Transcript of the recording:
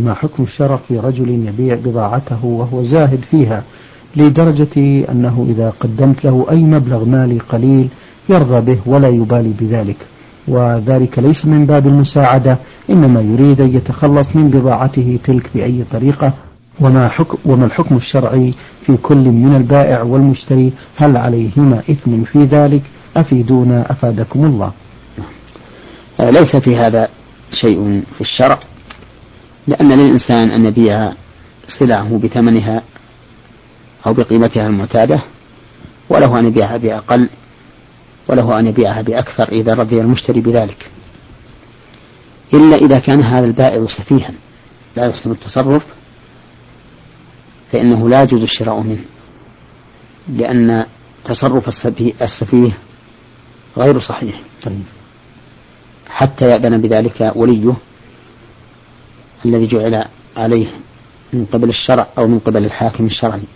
ما حكم الشرع في رجل يبيع بضاعته وهو زاهد فيها لدرجة أنه إذا قدمت له أي مبلغ مالي قليل يرضى به ولا يبالي بذلك، وذلك ليس من باب المساعدة، إنما يريد أن يتخلص من بضاعته تلك بأي طريقة؟ وما الحكم الشرعي في كل من البائع والمشتري؟ هل عليهما إثم في ذلك؟ أفيدونا أفادكم الله. ليس في هذا شيء في الشرع، لأن للإنسان أن يبيع سلعه بثمنها أو بقيمتها المعتادة، وله أن يبيعها بأقل، وله أن يبيعها بأكثر إذا رضي المشتري بذلك، إلا إذا كان هذا البائع سفيها لا يحسن التصرف، فإنه لا يجوز الشراء منه، لأن تصرف السفيه غير صحيح حتى يأذن بذلك وليه الذي جعل عليه من قبل الشرع أو من قبل الحاكم الشرعي.